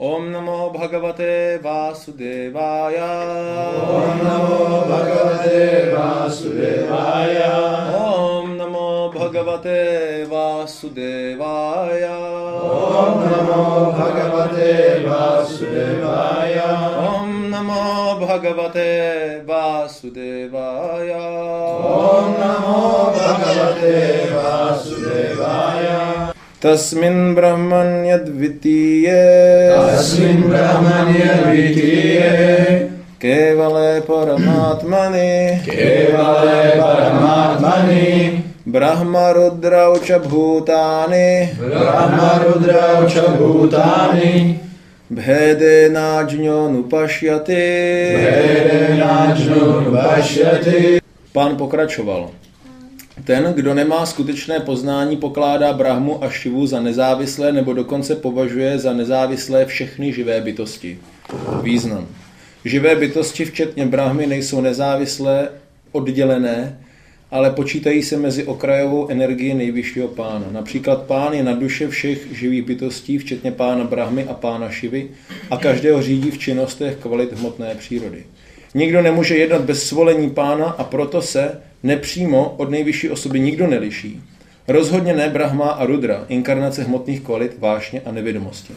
Om namo bhagavate Vasudevaya. Om namo bhagavate Vasudevaya. Om namo bhagavate Vasudevaya. Om namo bhagavate Vasudevaya. Om namo bhagavate Vasudevaya. Om namo bhagavate Vasudevaya. Tasmin brahmanya dvitiye. Tasmin brahmanya dvitiye. Kevale paramatmani. Kevale paramatmani. Brahma rudra ucha bhutani. Brahma rudra ucha bhutani. Bhede najño nupashyati. Bhede najño nupashyati. Pán pokračoval. Ten, kdo nemá skutečné poznání, pokládá Brahmu a Šivu za nezávislé nebo dokonce považuje za nezávislé všechny živé bytosti. Význam. Živé bytosti, včetně Brahmy, nejsou nezávislé, oddělené, ale počítají se mezi okrajovou energii nejvyššího pána. Například pán je na duše všech živých bytostí, včetně pána Brahmy a pána Šivy, a každého řídí v činnostech kvalit hmotné přírody. Nikdo nemůže jednat bez svolení pána a proto se nepřímo od nejvyšší osoby nikdo neliší. Rozhodně ne Brahma a Rudra, inkarnace hmotných kvalit, vášně a nevědomosti.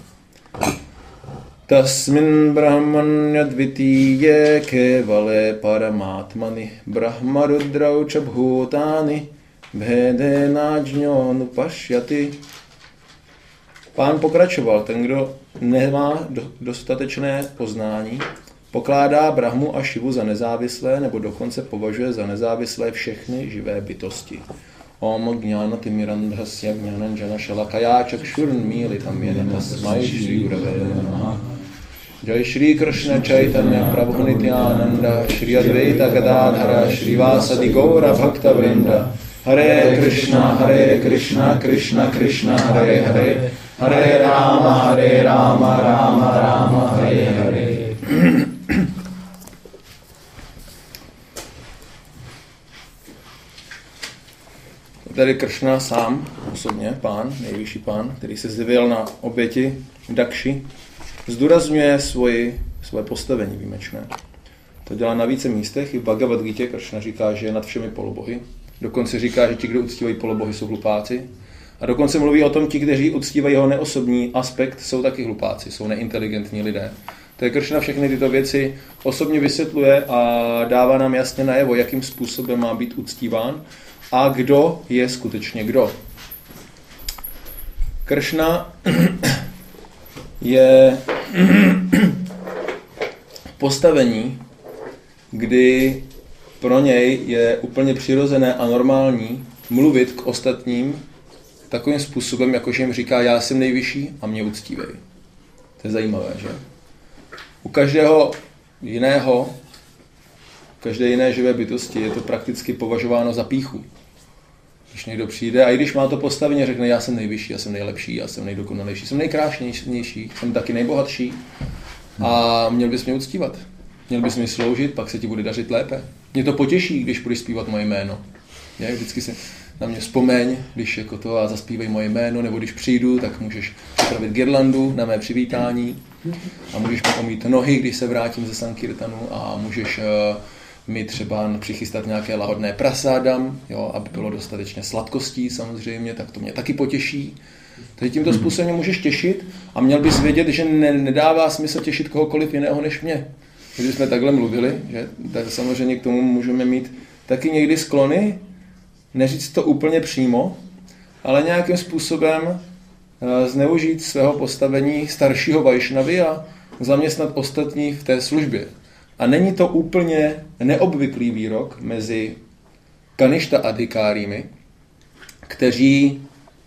Tasmin brahmanya dvitiye kevale paramatmani Brahma Rudra ucha bhutani bhede najño nupashyati. Pán pokračoval, ten, kdo nemá dostatečné poznání, pokládá Brahmu a Šivu za nezávislé nebo dokonce považuje za nezávislé všechny živé bytosti. Om jnana timirandhasya jnananjana shalakaya chakshurnmilitam yena tasmai shri gurave namaha. Jai Shri Krishna Chaitanya Prabhu Nityananda Shri Advaita Gadadhara Shri Vasadi Gaura Bhakta Vrinda. Hare Krishna Krishna Krishna Hare Hare Hare Rama Rama Rama Hare Hare. Tady Kršna sám, osobně, pán, nejvyšší pán, který se zjevil na oběti Dakši, zdůrazňuje svoje postavení výjimečné. To dělá na více místech. I v Bhagavad Gita Kršna říká, že je nad všemi polobohy. Dokonce říká, že ti, kdo uctívají polobohy, jsou hlupáci. A dokonce mluví o tom, ti, kteří uctívají jeho neosobní aspekt, jsou taky hlupáci, jsou neinteligentní lidé. To je Kršna všechny tyto věci osobně vysvětluje a dává nám jasně najevo, jakým způsobem má být uctíván a kdo je skutečně kdo. Kršna je postavení, kdy pro něj je úplně přirozené a normální mluvit k ostatním takovým způsobem, jakože jim říká, já jsem nejvyšší a mě uctívej. To je zajímavé, že? U každého jiného, každé jiné živé bytosti je to prakticky považováno za pýchu. Když někdo přijde a i když má to postavení, řekne, já jsem nejvyšší, já jsem nejlepší, já jsem nejdokonalejší, jsem nejkrásnější, jsem taky nejbohatší a měl bys mě uctívat. Měl bys mi sloužit, pak se ti bude dařit lépe. Mě to potěší, když budeš zpívat moje jméno. Vždycky si na mě vzpomeň, když jako to a zaspívej moje jméno, nebo když přijdu, tak můžeš připravit girlandu na mé přivítání a můžeš mi omít nohy, když se vrátím ze Sankirtanu a můžeš mi třeba přichystat nějaké lahodné prasádam, jo, aby bylo dostatečně sladkostí samozřejmě, tak to mě taky potěší. Takže tímto způsobem můžeš těšit a měl bys vědět, že nedává smysl těšit kohokoliv jiného než mě. Když jsme takhle mluvili, že, tak samozřejmě k tomu můžeme mít taky někdy sklony, neříct to úplně přímo, ale nějakým způsobem zneužít svého postavení staršího vajšnavy a zaměstnat ostatní v té službě. A není to úplně neobvyklý výrok mezi kaništa adhikárými, kteří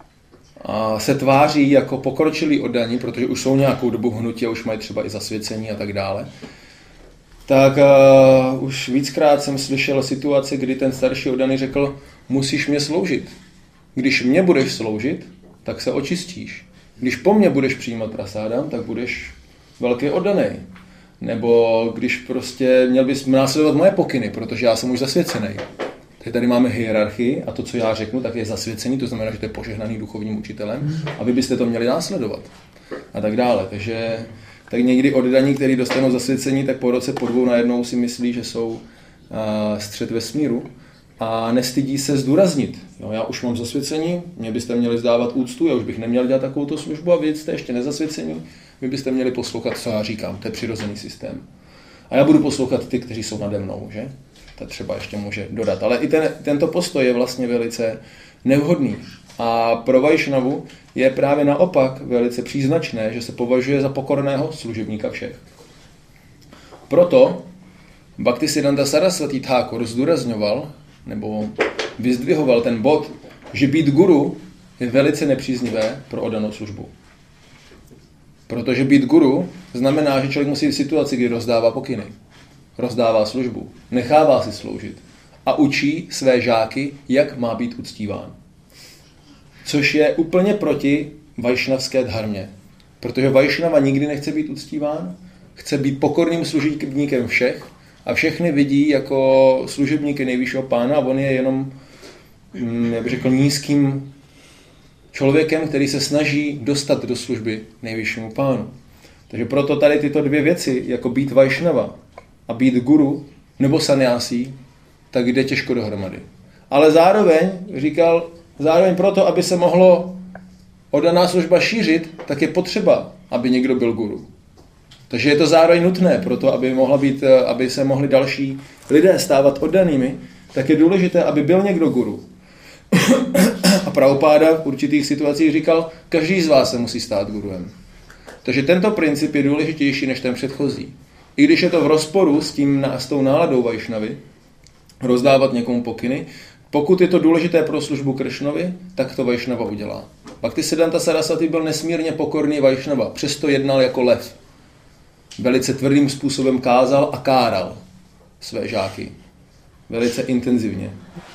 se tváří jako pokročilí oddaní, protože už jsou nějakou dobu hnutí a už mají třeba i zasvěcení a tak dále. Tak už víckrát jsem slyšel situace, kdy ten starší oddaný řekl, musíš mě sloužit. Když mě budeš sloužit, tak se očistíš. Když po mně budeš přijímat prasádam, tak budeš velký oddaný. Nebo když prostě měl bys následovat moje pokyny, protože já jsem už zasvěcený. Tak tady máme hierarchii a to, co já řeknu, tak je zasvěcený, to znamená, že to je požehnaný duchovním učitelem a vy byste to měli následovat. A tak dále. Takže tak někdy oddaní, kteří dostanou zasvěcení, tak po roce, po 2 najednou si myslí, že jsou střed vesmíru a nestydí se zdůraznit. Jo, já už mám zasvěcení, mě byste měli zdávat úctu, já už bych neměl dělat takovouto službu a vy jste ještě nezasvěcení, vy byste měli poslouchat, co já říkám, to je přirozený systém. A já budu poslouchat ty, kteří jsou nade mnou, že? To třeba ještě může dodat. Ale i tento postoj je vlastně velice nevhodný. A pro Vajšnavu je právě naopak velice příznačné, že se považuje za pokorného služebníka všech. Proto Bhaktisiddhanta Saraswati Thakur zdůrazňoval, nebo vyzdvihoval ten bod, že být guru je velice nepříznivé pro oddanou službu. Protože být guru znamená, že člověk musí v situaci, kdy rozdává pokyny, rozdává službu, nechává si sloužit a učí své žáky, jak má být uctíván. Což je úplně proti vajšnavské dharmě. Protože Vajšnava nikdy nechce být uctíván, chce být pokorným služebníkem všech a všechny vidí jako služebníky nejvyššího pána a on je jenom, jak bych řekl, nízkým člověkem, který se snaží dostat do služby nejvyššímu pánu. Takže proto tady tyto dvě věci, jako být Vajšnava a být guru nebo sanyásí, tak jde těžko dohromady. Ale zároveň, říkal, zároveň proto, aby se mohlo oddaná služba šířit, tak je potřeba, aby někdo byl guru. Takže je to zároveň nutné proto, aby se mohli další lidé stávat oddanými, tak je důležité, aby byl někdo guru. A Prabhupáda v určitých situacích říkal, každý z vás se musí stát guruem. Takže tento princip je důležitější než ten předchozí. I když je to v rozporu s tou náladou Vajšnavy, rozdávat někomu pokyny, pokud je to důležité pro službu Kršnovi, tak to Vajšnava udělá. Bhaktisiddhanta Saraswati byl nesmírně pokorný Vajšnava, přesto jednal jako lev. Velice tvrdým způsobem kázal a káral své žáky. Velice intenzivně.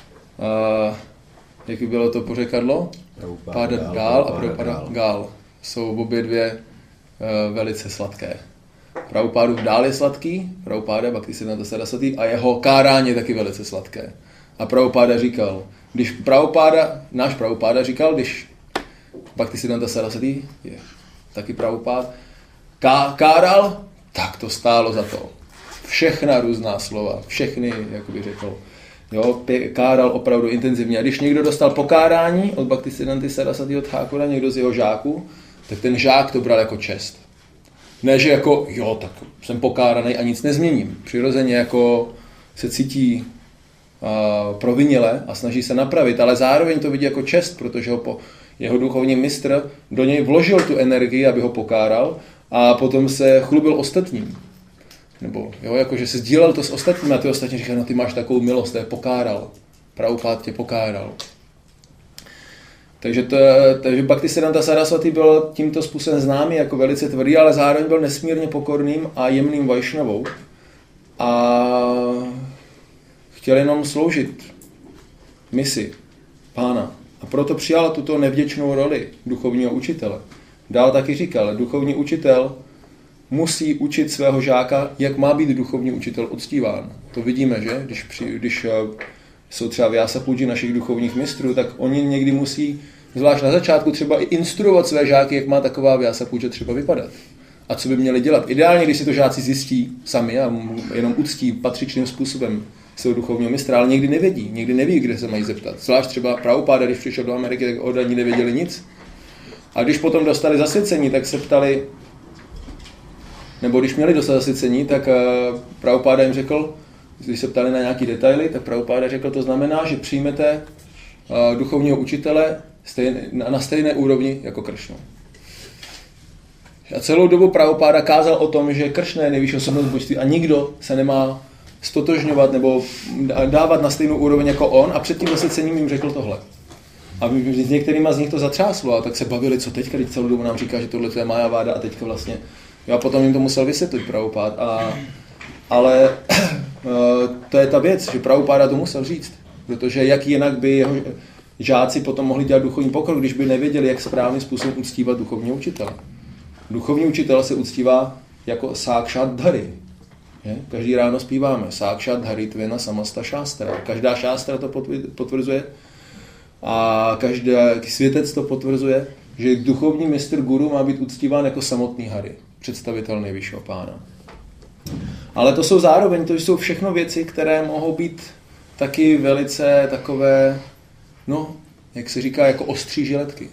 Jak bylo to pořekadlo? Páda dál a Prabhupada gál. Jsou obě dvě velice sladké. Prabhupádův dál je sladký, Prabhupáda Bhaktisiddhanta Saraswati a jeho kárání je taky velice sladké. A Prabhupáda říkal, náš Prabhupáda říkal, když Bhaktisiddhanta Saraswati je taky Prabhupád, káral, tak to stálo za to. Všechna různá slova, všechny, jak bych řekl, jo, káral opravdu intenzivně. A když někdo dostal pokárání od Bhaktisiddhanty Saraswatiho Thakura, někdo z jeho žáků, tak ten žák to bral jako čest. Ne, že jako, jo, tak jsem pokáraný a nic nezměním. Přirozeně jako se cítí proviněle a snaží se napravit, ale zároveň to vidí jako čest, protože jeho duchovní mistr do něj vložil tu energii, aby ho pokáral a potom se chlubil ostatním. Nebo, jo, jakože se sdílel to s ostatními a ty ostatní říkají, no ty máš takovou milost, to je pokáral. Prabhupád tě pokáral. Takže Bhaktisiddhanta Saraswati byl tímto způsobem známý jako velice tvrdý, ale zároveň byl nesmírně pokorným a jemným vajšnavou. A chtěl jenom sloužit misi pána. A proto přijal tuto nevděčnou roli duchovního učitele. Dál taky říkal, duchovní učitel musí učit svého žáka, jak má být duchovní učitel uctíván. To vidíme, že? Když jsou třeba Vyasapúdži našich duchovních mistrů, tak oni někdy musí, zvlášť na začátku, třeba i instruovat své žáky, jak má taková Vyasapúdža třeba vypadat. A co by měli dělat. Ideálně, když si to žáci zjistí sami a jenom uctí patřičným způsobem svého duchovního mistra, ale někdy neví, kde se mají zeptat. Zvlášť třeba Prabhupáda, když přišel do Ameriky, tak oddaní nevěděli nic. A když potom dostali zasvěcení, tak se ptali, nebo když měli dostat zasvěcení, tak Prabhupáda jim řekl, když se ptali na nějaký detaily, tak Prabhupáda řekl, to znamená, že přijmete duchovního učitele na stejné úrovni jako Kršnu. A celou dobu Prabhupáda kázal o tom, že Kršna je nejvyšší osobnost božství a nikdo se nemá stotožňovat nebo dávat na stejnou úroveň jako on a před tím zasvěcením jim řekl tohle. A s některýma z nich to zatřáslo a tak se bavili, co teďka, když celou dobu nám říká, že tohle je Majaváda a teďka vlastně. Já potom jim to musel vysvětlit Prabhupád. Ale to je ta věc, že Prabhupáda to musel říct. Protože jak jinak by jeho žáci potom mohli dělat duchovní pokrok, když by nevěděli, jak správným způsobem uctívat duchovního učitele. Duchovní učitel se uctívá jako sákšát dhari. Každý ráno zpíváme sákšát dhari tvena samasta šástra. Každá šástra to potvrzuje a každý světec to potvrzuje, že duchovní mistr guru má být uctíván jako samotný hari. představitel nejvyššího pána. Ale to jsou zároveň, to jsou všechno věci, které mohou být taky velice takové, no, jak se říká, jako ostří žiletky.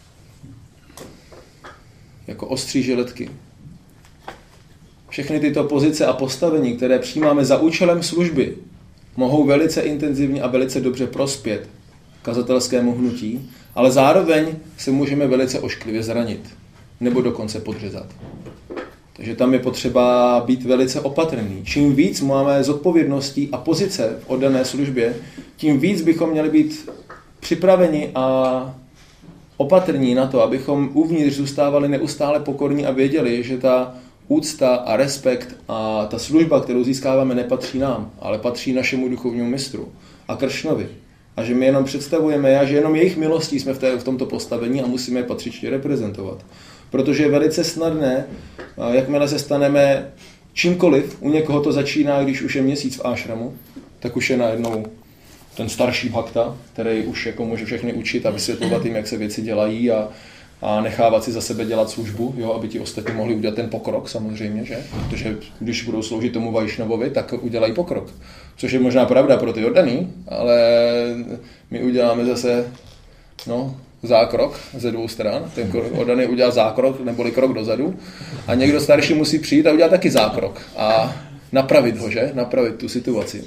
Jako ostří žiletky. Všechny tyto pozice a postavení, které přijímáme za účelem služby, mohou velice intenzivně a velice dobře prospět kazatelskému hnutí, ale zároveň se můžeme velice ošklivě zranit nebo dokonce podřezat. Takže tam je potřeba být velice opatrný. Čím víc máme zodpovědností a pozice v oddané službě, tím víc bychom měli být připraveni a opatrní na to, abychom uvnitř zůstávali neustále pokorní a věděli, že ta úcta a respekt a ta služba, kterou získáváme, nepatří nám, ale patří našemu duchovnímu mistru a Kršnovi. A že my jenom představujeme a že jenom jejich milostí jsme v tomto postavení a musíme je patřičně reprezentovat. Protože je velice snadné, jakmile se staneme čímkoliv, u někoho to začíná, když už je měsíc v ášramu, tak už je najednou ten starší bhakta, který už jako může všechny učit a vysvětlovat jim, jak se věci dělají a nechávat si za sebe dělat službu, jo, aby ti ostatní mohli udělat ten pokrok samozřejmě, že? Protože když budou sloužit tomu Vajšnavovi, tak udělají pokrok. Což je možná pravda pro ty oddaný, ale my uděláme zase zákrok ze dvou stran. Ten oddaný udělá zákrok neboli krok dozadu a někdo starší musí přijít a udělat taky zákrok a napravit ho, že? Napravit tu situaci.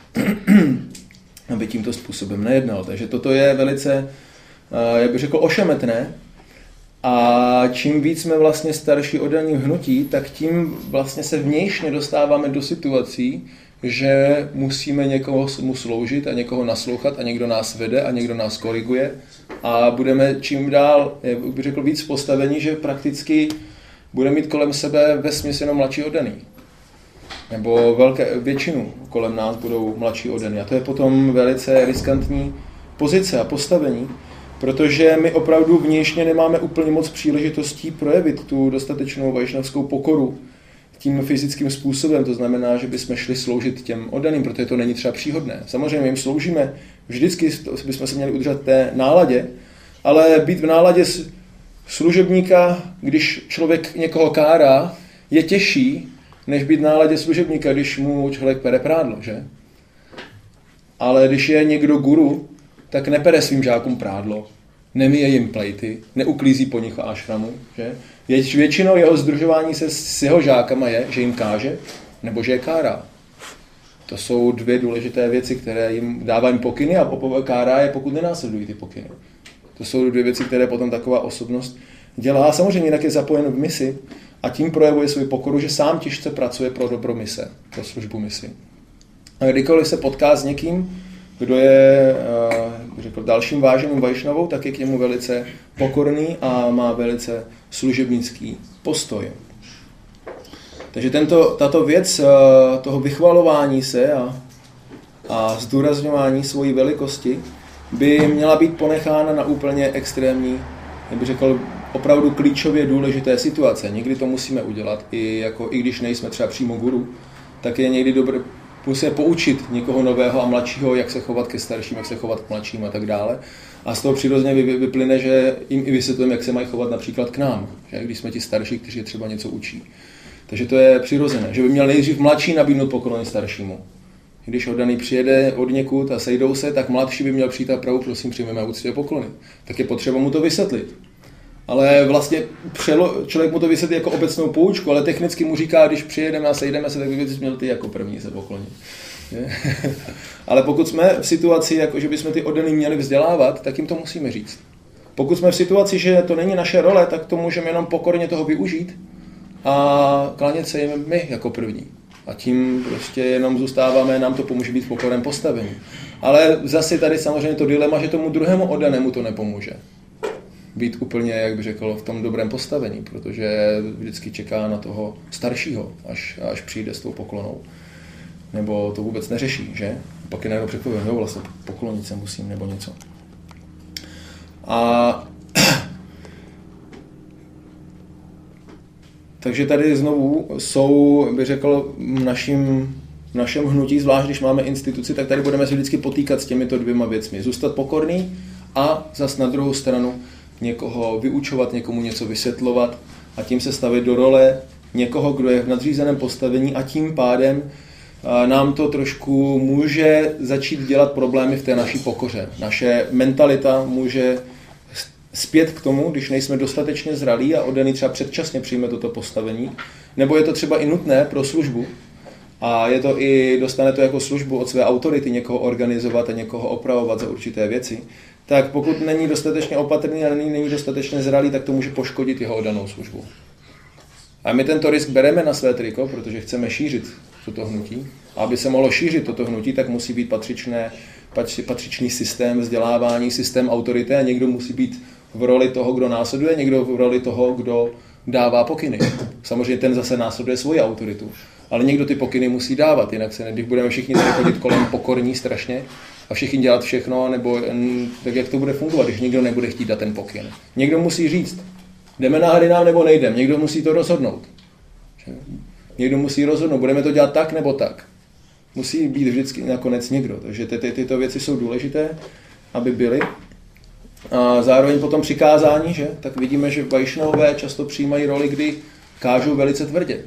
Aby tímto způsobem nejednal. Takže toto je velice, jak bych řekl, ošemetné. A čím víc jsme vlastně starší oddaní v hnutí, tak tím vlastně se vnějšně dostáváme do situací, že musíme někoho mu sloužit a někoho naslouchat a někdo nás vede a někdo nás koriguje a budeme čím dál, jak bych řekl, víc v postavení, že prakticky budeme mít kolem sebe vesměs jenom mladší oddaný. Nebo většinu kolem nás budou mladší oddaný. A to je potom velice riskantní pozice a postavení, protože my opravdu vnějšně nemáme úplně moc příležitostí projevit tu dostatečnou vajšnavskou pokoru tím fyzickým způsobem. To znamená, že bychom šli sloužit těm oddaným, protože to není třeba příhodné. Samozřejmě jim sloužíme, vždycky bychom se měli udržet té náladě, ale být v náladě služebníka, když člověk někoho kárá, je těžší, než být v náladě služebníka, když mu člověk pere prádlo, že? Ale když je někdo guru, tak nepere svým žákům prádlo, nemije jim plejty, neuklízí po nich ášramu, že? Většinou jeho združování se s jeho žákama je, že jim káže, nebo že je kárá. To jsou dvě důležité věci, které jim dávají pokyny a kárá je, pokud nenásledují ty pokyny. To jsou dvě věci, které potom taková osobnost dělá. A samozřejmě jinak je zapojen v misi a tím projevuje svou pokoru, že sám těžce pracuje pro dobro mise, pro službu misi. A kdykoliv se potká s někým, kdo je, řekl, dalším váženým vajšnavou, tak je k němu velice pokorný a má velice služebnický postoj. Takže tato věc toho vychvalování se a zdůrazňování svojí velikosti by měla být ponechána na úplně extrémní, jak bych řekl, opravdu klíčově důležité situace. Někdy to musíme udělat, i když nejsme třeba přímo guru, tak je někdy dobré musíme poučit někoho nového a mladšího, jak se chovat ke starším, jak se chovat k mladším a tak dále. A z toho přirozeně vyplyne, že jim i vysvětlujeme, jak se mají chovat například k nám, že? Když jsme ti starší, kteří třeba něco učí. Takže to je přirozené, že by měl nejdřív mladší nabídnout poklony staršímu. Když oddaný přijede od někud a sejdou se, tak mladší by měl přijít a pravou, prosím, přijmeme úctě poklony. Tak je potřeba mu to vysvětlit. Ale vlastně člověk mu to vysvětlí jako obecnou poučku, ale technicky mu říká, když přijedeme a sejdeme se, tak by měl ty jako první se poklonit. Ale pokud jsme v situaci, jako že bychom ty oddaný měli vzdělávat, tak jim to musíme říct. Pokud jsme v situaci, že to není naše role, tak to můžeme jenom pokorně toho využít a klánět se jim my jako první. A tím prostě jenom zůstáváme, nám to pomůže být v pokorném postavení. Ale zase tady samozřejmě to dilema, že tomu druhému oddanému to nepomůže. Být úplně, jak bych řekl, v tom dobrém postavení, protože vždycky čeká na toho staršího, až přijde s tou poklonou. Nebo to vůbec neřeší, že? Pak je najednou překvapuje, jo, vlastně poklonit se musím, nebo něco. A takže tady znovu jsou, bych řekl, v našem hnutí, zvlášť když máme instituci, tak tady budeme se vždycky potýkat s těmito dvěma věcmi. Zůstat pokorný a zas na druhou stranu někoho vyučovat, někomu něco vysvětlovat a tím se stavit do role někoho, kdo je v nadřízeném postavení a tím pádem nám to trošku může začít dělat problémy v té naší pokoře. Naše mentalita může zpět k tomu, když nejsme dostatečně zralí a oddaný třeba předčasně přijme toto postavení, nebo je to třeba i nutné pro službu a dostane to jako službu od své autority někoho organizovat a někoho opravovat za určité věci, tak pokud není dostatečně opatrný a není dostatečně zralý, tak to může poškodit jeho oddanou službu. A my tento risk bereme na své triko, protože chceme šířit toto hnutí. A aby se mohlo šířit toto hnutí, tak musí být patřičný systém vzdělávání, systém autority a někdo musí být v roli toho, kdo následuje, někdo v roli toho, kdo dává pokyny. Samozřejmě ten zase následuje svoji autoritu. Ale někdo ty pokyny musí dávat, jinak když budeme všichni tady chodit kolem pokorní strašně a všichni dělat všechno, nebo tak jak to bude fungovat, když někdo nebude chtít dát ten pokyn. Někdo musí říct, jdeme na hry nebo nejdeme, někdo musí to rozhodnout. Někdo musí rozhodnout, budeme to dělat tak nebo tak. Musí být vždycky nakonec někdo, takže tyto věci jsou důležité, aby byly. A zároveň potom přikázání, že? Tak vidíme, že vajšnové často přijímají roli, kdy kážou velice tvrdě.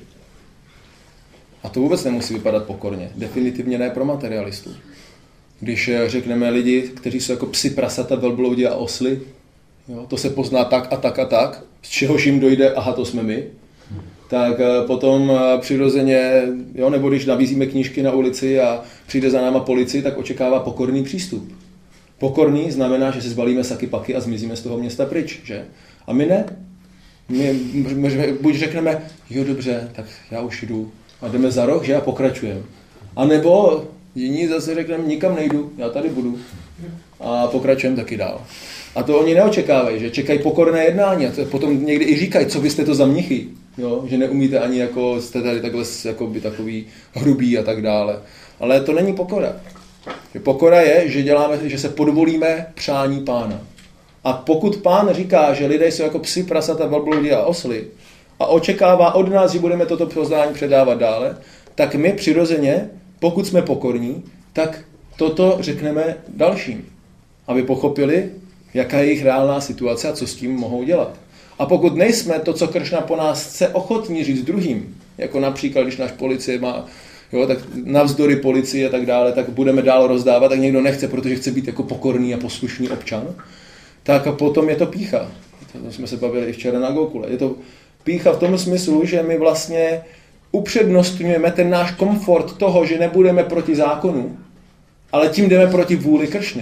A to vůbec nemusí vypadat pokorně. Definitivně ne pro materialistů. Když řekneme lidi, kteří jsou jako psi, prasata, velbloudi a osly, jo, to se pozná tak a tak a tak, z čehož jim dojde, aha, to jsme my, tak potom přirozeně, jo, nebo když navízíme knížky na ulici a přijde za náma policie, tak očekává pokorný přístup. Pokorný znamená, že si zbalíme saky paky a zmizíme z toho města pryč, že? A my ne. My buď řekneme, jo dobře, tak já už jdu a jdeme za roh, že, a pokračujeme. A nebo jiní zase řekneme, nikam nejdu, já tady budu a pokračujeme taky dál. A to oni neočekávají, že čekají pokorné jednání a potom někdy i říkají, co byste to za mnichy, jo? Že neumíte ani jako, jste tady takhle jakoby, takový hrubý a tak dále. Ale to není pokora. Pokora je, že se podvolíme přání Pána. A pokud Pán říká, že lidé jsou jako psi, prasata, velbloudi a osly a očekává od nás, že budeme toto poznání předávat dále, tak my přirozeně, pokud jsme pokorní, tak toto řekneme dalším, aby pochopili, jaká je jejich reálná situace a co s tím mohou dělat. A pokud nejsme to, co Kršna po nás chce, ochotní říct druhým, jako například, když náš policie má, jo, tak navzdory policii a tak dále, tak budeme dál rozdávat, tak někdo nechce, protože chce být jako pokorný a poslušný občan, tak a potom je to pýcha. To jsme se bavili i včera na Gokule. Je to pýcha v tom smyslu, že my vlastně upřednostňujeme ten náš komfort toho, že nebudeme proti zákonu, ale tím jdeme proti vůli Kršny.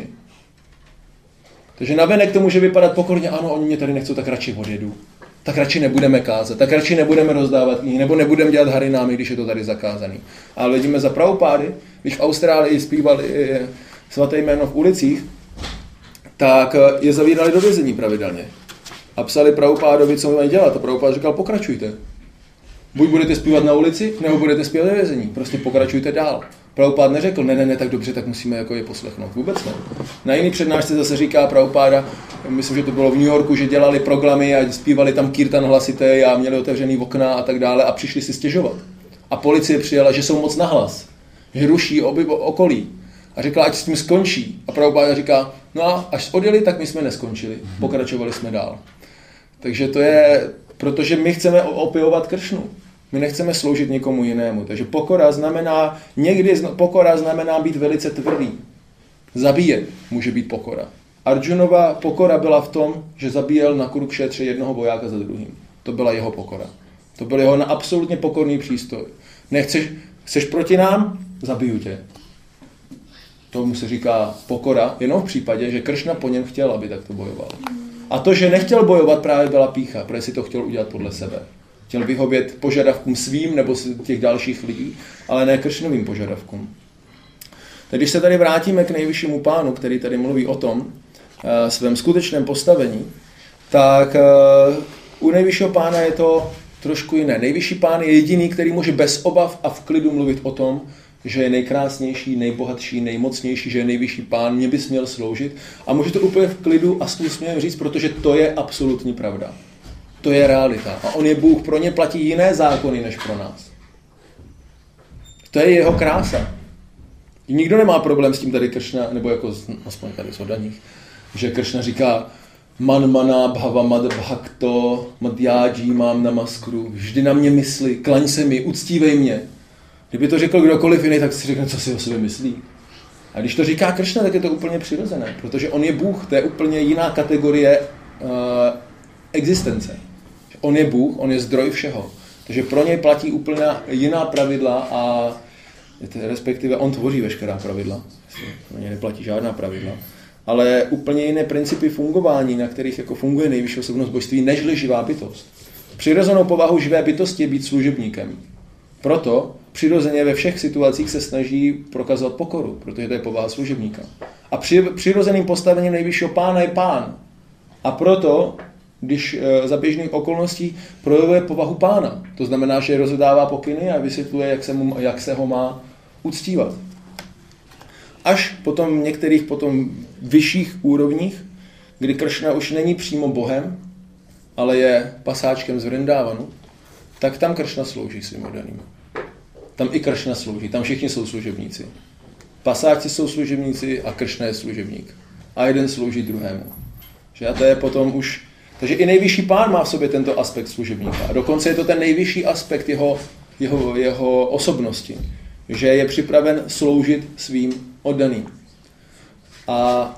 Takže navenek to může vypadat pokorně, ano, oni mě tady nechcou, tak radši odjedu. Tak radši nebudeme kázat, tak radši nebudeme rozdávat knihy, nebo nebudeme dělat harinámy, když je to tady zakázaný. Ale vidíme za Prabhupády, když v Austrálii zpívali svaté jméno v ulicích, tak je zavírali do vězení pravidelně. A psali Prabhupádovi, co mají dělat. A Prabhupád říkal, pokračujte. Buď budete zpívat na ulici, nebo budete zpívat ve vězení. Prostě pokračujte dál. Prabhupád neřekl, ne, tak dobře, tak musíme jako je poslechnout. Vůbec ne. Na jiný přednášce zase říká Prabhupáda, myslím, že to bylo v New Yorku, že dělali programy a zpívali tam kirtan hlasité a měli otevřený okna a tak dále a přišli si stěžovat. A policie přijela, že jsou moc nahlas, že ruší okolí. A řekla, ať s tím skončí. A Prabhupáda říká, no a až odjeli, tak my jsme neskončili. Pokračovali jsme dál. Takže to je, protože my chceme opěvovat Kršnu. My nechceme sloužit někomu jinému. Takže pokora znamená být velice tvrdý. Zabíjet může být pokora. Arjunova pokora byla v tom, že zabíjel na Kurukšetře jednoho vojáka za druhým. To byla jeho pokora. To byl jeho absolutně pokorný přístoj. Chceš proti nám? Zabiju tě. Tomu se říká pokora, jenom v případě, že Kršna po něm chtěl, aby takto bojoval. A to, že nechtěl bojovat, právě byla pýcha, protože si to chtěl udělat podle sebe. Chtěl vyhovět požadavkům svým nebo těch dalších lidí, ale ne Kršnovým požadavkům. Tak když se tady vrátíme k nejvyššímu pánu, který tady mluví o tom svém skutečném postavení, tak u nejvyššího pána je to trošku jiné. Nejvyšší pán je jediný, který může bez obav a v klidu mluvit o tom, že je nejkrásnější, nejbohatší, nejmocnější, že je nejvyšší pán, mě bys měl sloužit. A může to úplně v klidu a s úsměvem říct, protože to je absolutní pravda. To je realita. A on je Bůh, pro ně platí jiné zákony než pro nás. To je jeho krása. Nikdo nemá problém s tím tady Kršna, nebo jako aspoň tady z oddaních, že Kršna říká, Manmana bhava mad bhakto madhyáji mám namaskru. Vždy na mě mysli, klaň se mi, uctívej mě. Kdyby to řekl kdokoliv jiný, tak si řekne, co si o sobě myslí. A když to říká Kršna, tak je to úplně přirozené, protože on je Bůh, to je úplně jiná kategorie existence. On je Bůh, on je zdroj všeho. Takže pro něj platí úplně jiná pravidla a respektive on tvoří veškerá pravidla. Pro něj neplatí žádná pravidla. Ale úplně jiné principy fungování, na kterých jako funguje nejvyšší osobnost božství, nežli živá bytost. Přirozenou povahu živé bytosti je být služebníkem. Proto přirozeně ve všech situacích se snaží prokazovat pokoru, protože to je povaha služebníka. A přirozeným postavením nejvyššího pána je pán. A proto, když za běžných okolností projevuje povahu pána, to znamená, že rozdává pokyny a vysvětluje, jak se ho má uctívat. Až potom v některých potom vyšších úrovních, kdy Kršna už není přímo Bohem, ale je pasáčkem z Vrindávanu, tak tam Kršna slouží svým oddaným. Tam i Kršna slouží, tam všichni jsou služebníci. Pasáčci jsou služebníci a Kršna je služebník. A jeden slouží druhému. Že a to je potom už... Takže i nejvyšší pán má v sobě tento aspekt služebníka. A dokonce je to ten nejvyšší aspekt jeho osobnosti. Že je připraven sloužit svým oddaným. A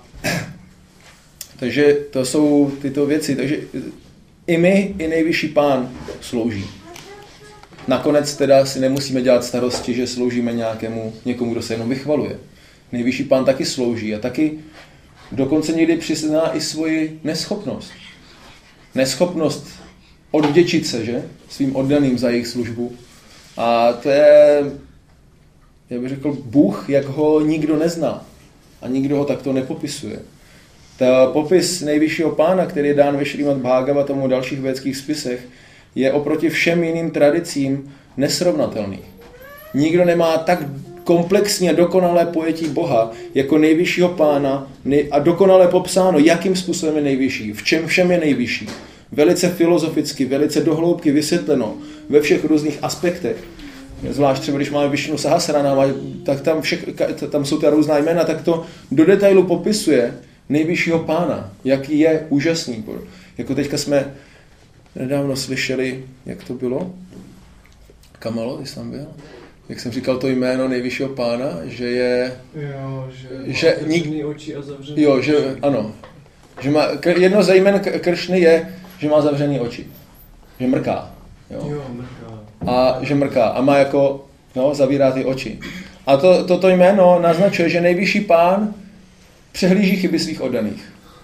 takže to jsou tyto věci. Takže i my, i nejvyšší pán slouží. Nakonec teda si nemusíme dělat starosti, že sloužíme někomu, kdo se jenom vychvaluje. Nejvyšší pán taky slouží a taky dokonce někdy přizná i svoji neschopnost. Neschopnost odvděčit se, že? Svým oddaným za jejich službu. A to je, já bych řekl, Bůh, jak ho nikdo nezná. A nikdo ho takto nepopisuje. Ta popis nejvyššího pána, který je dán ve Šrímad Bhagavatamu a dalších védských spisech, je oproti všem jiným tradicím nesrovnatelný. Nikdo nemá tak komplexní a dokonalé pojetí Boha jako nejvyššího pána a dokonale popsáno, jakým způsobem je nejvyšší, v čem všem je nejvyšší. Velice filozoficky, velice dohloubky vysvětleno ve všech různých aspektech. Zvlášť třeba, když máme Višnu Sahasranama, tak tam jsou ta různá jména, tak to do detailu popisuje nejvyššího pána, jaký je úžasný. Jako teďka jsme nedávno slyšeli, jak to bylo? Kamalo, když jsem byl? Jak jsem říkal to jméno nejvyššího pána, že je... Jo, že má zavřený oči a zavřený jo, že ano. Že má, jedno z jmen Kršny je, že má zavřený oči. Že mrká. Jo, mrká. A že mrká. A má jako, zavírá ty oči. A toto jméno naznačuje, že nejvyšší pán přehlíží chyby svých oddaných.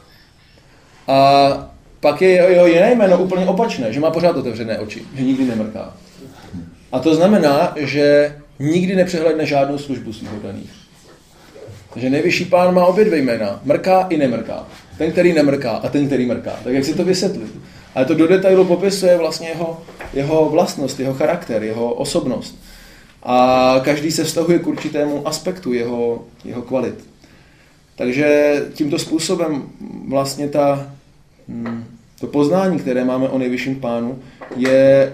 A pak je jeho jiné jméno úplně opačné, že má pořád otevřené oči, že nikdy nemrká. A to znamená, že nikdy nepřehledne žádnou službu svých oddaných. Takže nejvyšší pán má obě dvě jména, mrká i nemrká. Ten, který nemrká a ten, který mrká. Tak jak si to vysvětlit? Ale to do detailu popisuje vlastně jeho vlastnost, jeho charakter, jeho osobnost. A každý se vztahuje k určitému aspektu jeho kvalit. Takže tímto způsobem vlastně to poznání, které máme o nejvyšším pánu, je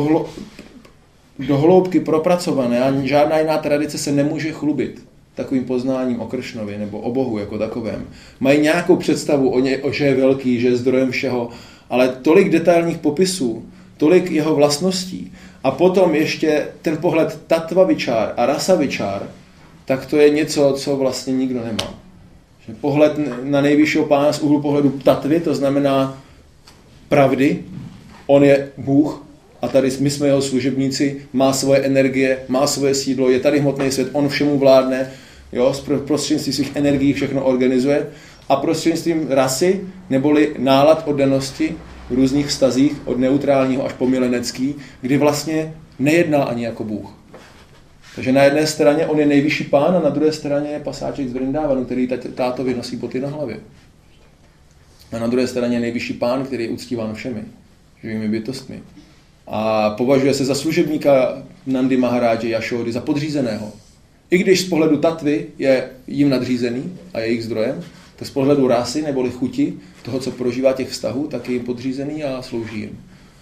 do hloubky propracované a žádná jiná tradice se nemůže chlubit takovým poznáním o Kršnovi nebo o Bohu jako takovém. Mají nějakou představu o že je velký, že je zdrojem všeho, ale tolik detailních popisů, tolik jeho vlastností a potom ještě ten pohled tattva vičár a rasa vičár, tak to je něco, co vlastně nikdo nemá. Že pohled na nejvyššího pána z úhlu pohledu tattvy, to znamená pravdy, on je Bůh a tady my jsme jeho služebníci, má svoje energie, má svoje sídlo, je tady hmotný svět, on všemu vládne, prostřednictvím svých energií všechno organizuje a prostřednictvím rasy neboli nálad oddanosti v různých vztazích od neutrálního až po milenecký, kdy vlastně nejedná ani jako Bůh. Takže na jedné straně on je nejvyšší pán a na druhé straně je pasáček z Vrindávanu, který tátovi nosí boty na hlavě. A na druhé straně je nejvyšší pán, který je uctíván všemi, živými bytostmi. A považuje se za služebníka Nandy Maharáže Jašódy, za podřízeného. I když z pohledu tatvy je jim nadřízený a je jejich zdrojem, tak z pohledu rásy neboli chuti, toho, co prožívá těch vztahů, tak je jim podřízený a slouží jim.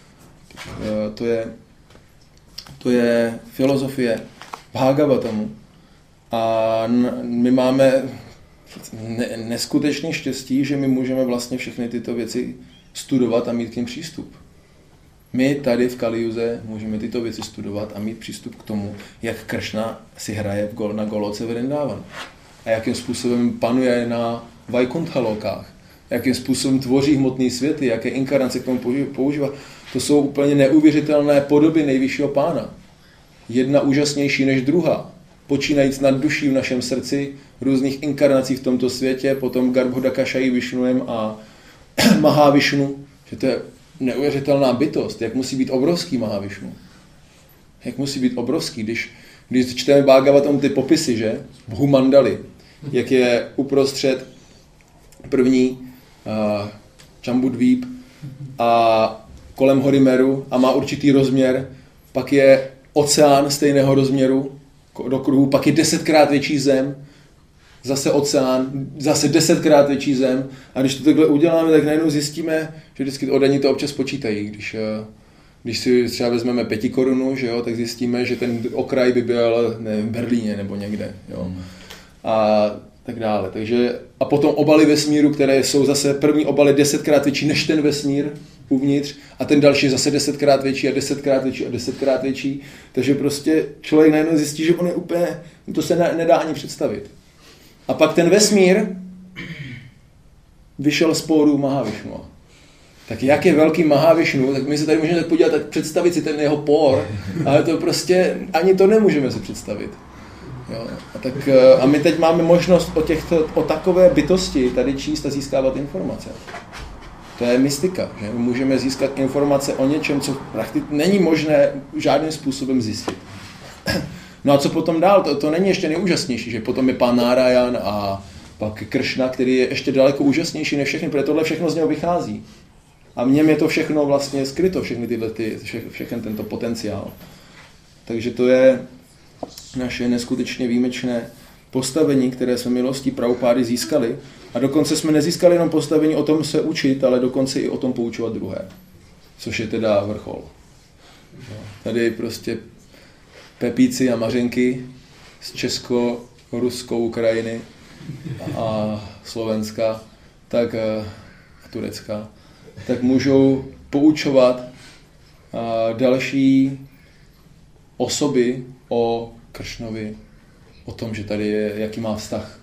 To je filozofie Bhagavatamu. A my máme neskutečné štěstí, že my můžeme vlastně všechny tyto věci studovat a mít k nim přístup. My tady v Kalijuze můžeme tyto věci studovat a mít přístup k tomu, jak Kršna si hraje na Goloce Vrindávanu. A jakým způsobem panuje na Vaikuntha lokách. Jakým způsobem tvoří hmotné světy, jaké inkarnace k tomu používá. To jsou úplně neuvěřitelné podoby nejvyššího pána. Jedna úžasnější než druhá. Počínajíc nad duší v našem srdci, různých inkarnací v tomto světě, potom Garbhodakašají Višnuem a Mahavišnu, že to je neuvěřitelná bytost, jak musí být obrovský Mahavišnu. Jak musí být obrovský, když čteme Bhagavatam ty popisy, že? Bhumandali, jak je uprostřed první Čambudvíp a kolem hory Meru a má určitý rozměr, pak je oceán stejného rozměru do kruhu, pak je 10krát větší zem, zase oceán, zase 10krát větší zem a když to takhle uděláme, tak najednou zjistíme, že vždycky oddaní to občas počítají. Když si třeba vezmeme 5 korunu, že jo, tak zjistíme, že ten okraj by byl v Berlíně nebo někde. Jo. A tak dále. Takže, a potom obaly vesmíru, které jsou zase první obaly 10krát větší než ten vesmír uvnitř a ten další zase 10krát větší a 10krát větší a 10krát větší. Takže prostě člověk najednou zjistí, že on je úplně, to se nedá ani představit. A pak ten vesmír vyšel z póru Mahavišnu. Tak jak je velký Mahavišnu, tak my se tady můžeme podívat, tak představit si ten jeho pór, ale to prostě ani to nemůžeme si představit. Jo. A my teď máme možnost o takové bytosti tady číst a získávat informace. To je mystika, že můžeme získat informace o něčem, co prakticky není možné žádným způsobem zjistit. No a co potom dál? To není ještě nejúžasnější, že potom je pán Nárajan a pak Kršna, který je ještě daleko úžasnější než všechny, protože tohle všechno z něho vychází. A v něm je to všechno vlastně skryto, všechny tento potenciál. Takže to je naše neskutečně výjimečné postavení, které jsme milostí Prabhupády získali. A dokonce jsme nezískali jenom postavení o tom se učit, ale dokonce i o tom poučovat druhé. Což je teda vrchol. Tady prostě Pepíci a Mařenky z Česko-Ruskou Ukrajiny a Slovenska, tak a Turecka, tak můžou poučovat další osoby o Kršnovi, o tom, že tady je, jaký má vztah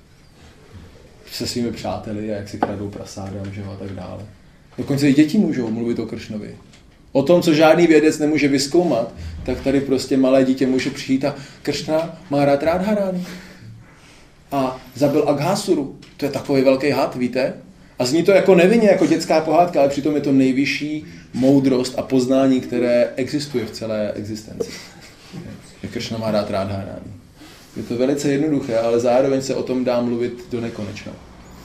se svými přáteli a jak si kradou prasádem, že a tak dále. Dokonce i děti můžou mluvit o Kršnovi. O tom, co žádný vědec nemůže vyzkoumat, tak tady prostě malé dítě může přijít a Kršna má rád Radharani. A zabil Aghasuru. To je takový velký had, víte? A zní to jako nevinně, jako dětská pohádka, ale přitom je to nejvyšší moudrost a poznání, které existuje v celé existenci. Že Kršna má rád Radharani. Je to velice jednoduché, ale zároveň se o tom dá mluvit do nekonečna.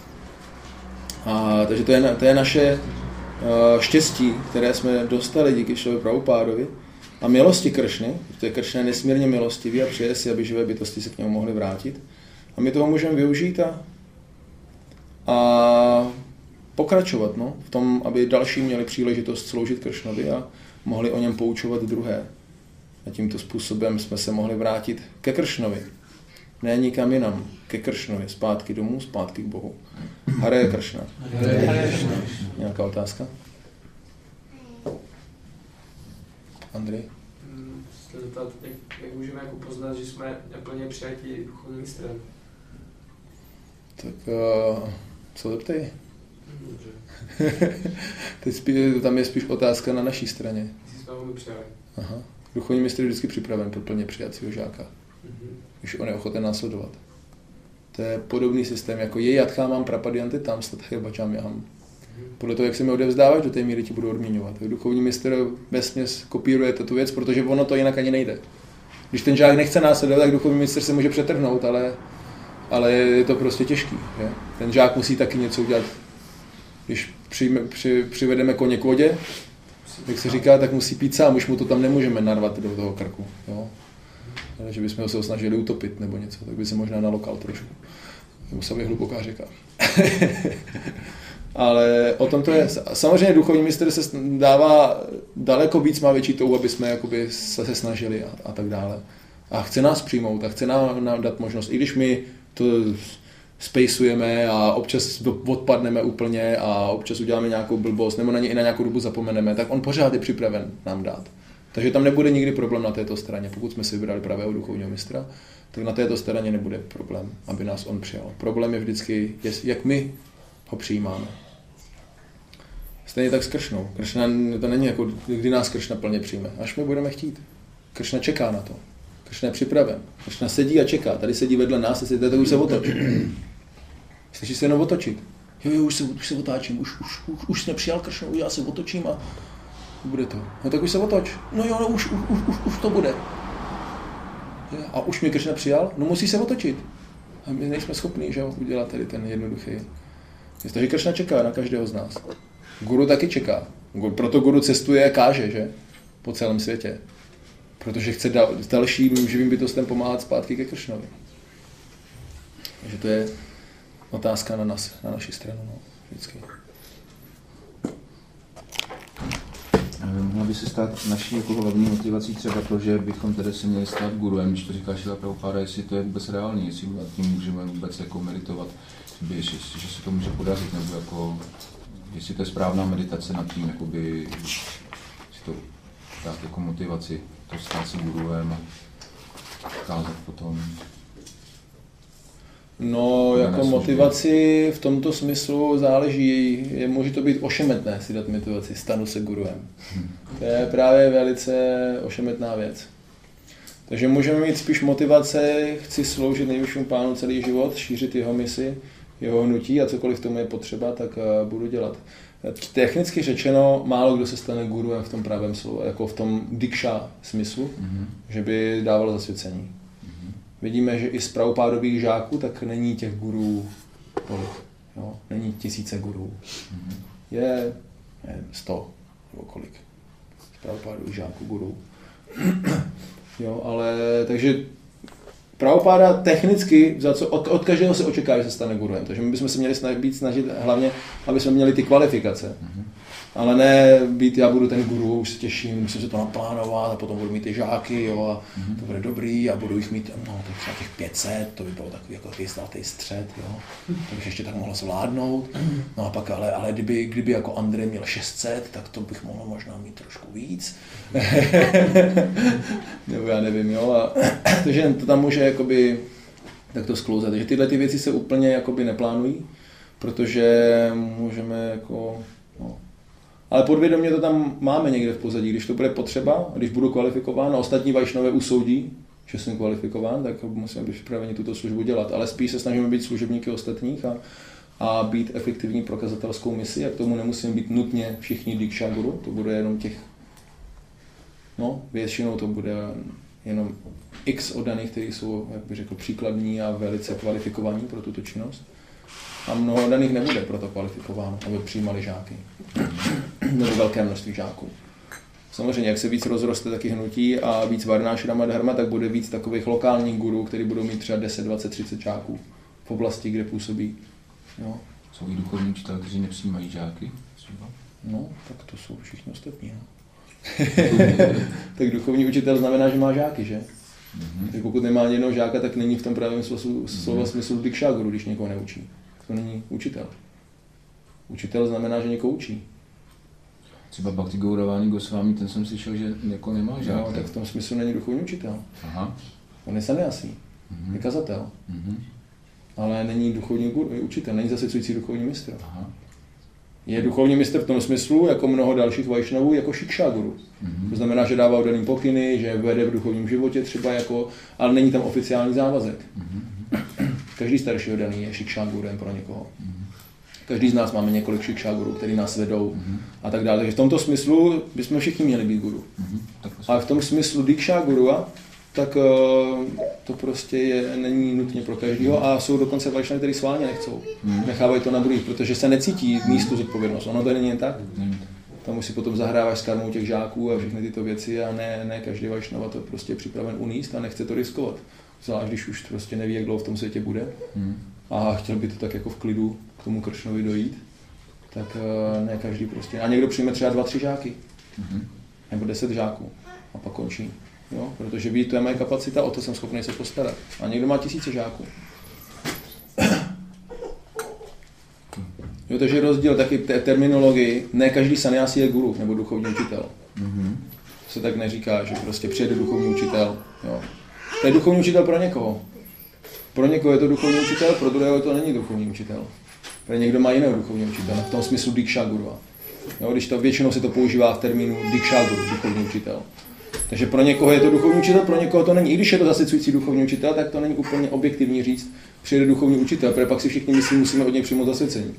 Takže to je naše štěstí, které jsme dostali díky Šrilovi Prabhupádovi a milosti Kršny, protože Kršna je nesmírně milostivý a přeje si, aby živé bytosti se k němu mohly vrátit. A my toho můžeme využít a pokračovat v tom, aby další měli příležitost sloužit Kršnovi a mohli o něm poučovat druhé. A tímto způsobem jsme se mohli vrátit ke Kršnovi. Ne nikam jinam, ke Kršnovi, zpátky domů, zpátky k Bohu. Hare Kršna. Nějaká otázka? Andrej? Chci zeptat, jak můžeme jako poznat, že jsme neplně přijatí duchovním mistrem? Tak co zeptej? Tam je spíš otázka na naší straně. Jestli jsme ho přijali. Aha. Duchovní mistr je vždycky připraven pro plně přijacího žáka. Když on je ochoten následovat. To je podobný systém, jako je jatchámám prapadyanty tam stathe bachám jaham. Podle toho, jak se mi odevzdáváš, do té míry ti budu odměňovat. Duchovní mistr vesměs kopíruje tu věc, protože ono to jinak ani nejde. Když ten žák nechce následovat, tak duchovní mistr se může přetrhnout, ale je to prostě těžký. Že? Ten žák musí taky něco udělat. Když přivedeme koně k vodě, jak se říká, tak musí pít sám, už mu to tam nemůžeme narvat do toho krku. Jo? Ale že bychom se ho snažili utopit nebo něco, tak by se možná nalokal trošku. Musela být hluboká řeka. Ale o tom to je. Samozřejmě duchovní mistr se dává daleko víc, má větší touhu, aby jsme jakoby se snažili a tak dále. A chce nás přijmout a chce nám dát možnost, i když my to spacujeme a občas odpadneme úplně a občas uděláme nějakou blbost nebo na ně i na nějakou dobu zapomeneme, tak on pořád je připraven nám dát. Takže tam nebude nikdy problém na této straně. Pokud jsme si vybrali pravého duchovního mistra, tak na této straně nebude problém, aby nás on přijal. Problém je vždycky, jak my ho přijímáme. Stejně tak s Kršnou. Kršna to není jako, kdy nás Kršna plně přijme. Až my budeme chtít. Kršna čeká na to. Kršna je připraven. Kršna sedí a čeká. Tady sedí vedle nás a sedí, tak už se otočí. Slyší se jenom otočit. Jo, už se otáčím. Už jsem přijal Kršnu, já se otočím a bude to. No tak už se otoč. No jo, no, už to bude. A už mě Kršna přijal? No musí se otočit. A my nejsme schopní, že udělat tady ten jednoduchý. Takže Kršna čeká na každého z nás. Guru taky čeká. Proto guru cestuje a káže, že? Po celém světě. Protože chce dalším živým bytostem pomáhat zpátky ke Kršnovi. Takže to je otázka na nás, na naši stranu. No, vždycky. Mohla by se stát naší jako hlavní motivací třeba to, že bychom tedy si měli stát guruem, když to říká Šrila Prabhupáda, jestli to je vůbec reálný, jestli nad tím můžeme vůbec jako meditovat, že se to může podařit, nebo jako, jestli to je správná meditace nad tím, jakoby, si to dát jako motivaci, to stát se guruem a kázat potom. No, jako motivaci v tomto smyslu záleží, může to být ošemetné si dát motivaci, stanu se guruem. To je právě velice ošemetná věc. Takže můžeme mít spíš motivace, chci sloužit nejvyššímu pánu celý život, šířit jeho misi, jeho hnutí a cokoliv tomu je potřeba, tak budu dělat. Technicky řečeno, málo kdo se stane guruem v tom pravém slovu, jako v tom diksha smyslu, že by dával zasvěcení. Vidíme, že i z Prabhupádových žáků tak není těch gurů tolik. Jo? Není tisíce gurů. Je 100 nebo kolik. Z Prabhupádových žáků gurů. Jo, ale takže Prabhupáda technicky, od každého se očekává, že se stane guruem. Takže my bychom se měli snažit hlavně, aby jsme měli ty kvalifikace. Ale ne být, já budu ten guru, už se těším, musím se to naplánovat a potom budu mít ty žáky, jo, a to bude dobrý a budu jich mít, no, tak třeba těch 500, to by bylo takový jako zlatý střed, jo, to bych ještě tak mohl zvládnout, no a pak, ale kdyby jako Andrej měl 600, tak to bych mohl možná mít trošku víc, nebo já nevím, jo, a takže to tam může jakoby takto sklouzat, takže tyhle ty věci se úplně jakoby neplánují, protože můžeme jako, no, ale podvědomě to tam máme někde v pozadí, když to bude potřeba, když budu kvalifikován a ostatní vajšnové usoudí, že jsem kvalifikován, tak musíme být připraveni tuto službu dělat. Ale spíš se snažíme být služebníky ostatních a být efektivní prokazatelskou misi a k tomu nemusíme být nutně všichni diksha guru, to bude jenom těch, no většinou to bude jenom x oddaných, kteří jsou, jak bych řekl, příkladní a velice kvalifikovaní pro tuto činnost. A mnoho daných nebude proto kvalifikováno, aby přijímali žáky. Nebo velké množství žáků. Samozřejmě, jak se víc rozroste taky hnutí a víc varnášrama dharma, tak bude víc takových lokálních gurů, který budou mít třeba 10, 20, 30 žáků v oblasti, kde působí. Jo. Jsou i duchovní učitelé, kteří nepřijímají žáky? Třeba? No, tak to jsou všichni ostatní. No. Tak duchovní učitel znamená, že má žáky, že? Tak pokud nemá jednoho žáka, tak není v tom pravém slova smyslu diksha guru, když někoho neučí. To není učitel. Učitel znamená, že někoho učí. Třeba Bhakti Gauravani Goswami, ten jsem slyšel, že jako nemá žáka. No, tak v tom smyslu není duchovní učitel. Aha. On je sannyasi, je kazatel. Ale není duchovní učitel, není zasecující duchovní mistr. Aha. Je duchovní mistr v tom smyslu, jako mnoho dalších vajšnavů, jako šiksha guru. To znamená, že dává daným pokyny, že vede v duchovním životě třeba jako, ale není tam oficiální závazek. Každý starší oddaný je šiksha gurem pro někoho. Každý z nás máme několik šiksha guru, který nás vedou a tak dále. Takže v tomto smyslu bychom všichni měli být guru. Ale v tom smyslu diksha guru, tak to prostě není nutně pro každého a jsou dokonce vajšnavy, který sválně nechcou. Nechávají to na druhých, protože se necítí místu zodpovědnost. Ono to není jen tak. Tam už si potom zahráváš s karmou těch žáků a všechny tyto věci a ne každý vajšnava to prostě je připraven uníst a nechce to riskovat. Zvlášť, když už prostě neví, jak dlouho v tom světě bude a chtěl by to tak jako v klidu k tomu Kršnovi dojít, tak ne každý prostě. A někdo přijme třeba 2-3 žáky, nebo 10 žáků a pak končí. Jo? Protože ví, to je moje kapacita, o to jsem schopný se postarat. A někdo má 1000 žáků. Jo, takže rozdíl taky terminologii, ne každý sannyási je guru nebo duchovní učitel. Se tak neříká, že prostě přijede duchovní učitel. Jo. To je duchovní učitel pro někoho. Pro někoho je to duchovní učitel, pro druhého to není duchovní učitel. Protože někdo má jiného duchovního učitele, v tom smyslu Diksha Guru. Jo, když to většinou se to používá v termínu Diksha Guru, duchovní učitel. Takže pro někoho je to duchovní učitel, pro někoho to není. I když je to zasycující duchovní učitel, tak to není úplně objektivní říct, přijde duchovní učitel, protože pak si všichni myslí, musíme od něj přijmout zasvěcení.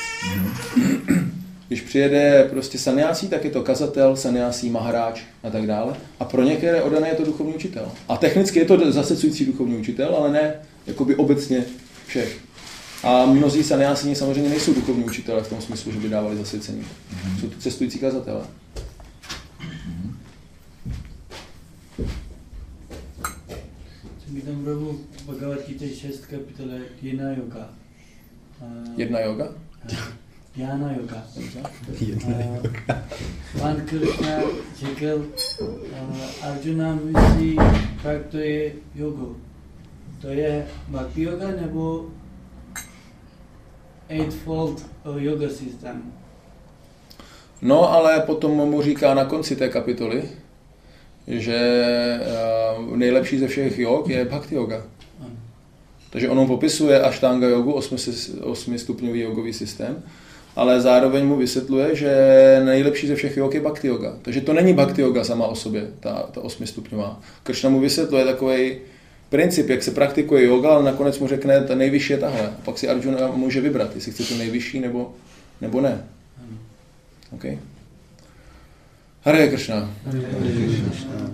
Když přijede prostě sannyásí, tak je to kazatel, sannyásí, maharáč a tak dále. A pro některé oddané je to duchovní učitel. A technicky je to zasycující duchovní učitel, ale ne jakoby obecně všech. A mnozí sannyásí samozřejmě nejsou duchovní učitelé v tom smyslu, že by dávali zasvěcení. Jsou to cestující kazatelé. My tam Prabhu Bhagavad Gita 6 kapitole Jnana Yoga. Jedna yoga? Jnana Yoga. Pan Krishna řekl, Arjuna myslí, jak to je yoga. To je bhakti yoga nebo eightfold yoga systém? No, ale potom mu říká na konci té kapitoly, že nejlepší ze všech jog je bhakti yoga. Takže on popisuje Ashtanga jogu, 8stupňový jogový systém, ale zároveň mu vysvětluje, že nejlepší ze všech jog je bhakti yoga. Takže to není bhakti yoga sama o sobě, ta 8stupňová. Kršna mu vysvětluje takový princip, jak se praktikuje yoga, ale nakonec mu řekne, ta nejvyšší je tahle. A pak si Arjuna může vybrat, jestli chce tu nejvyšší nebo ne. Okay. Hare Krishna.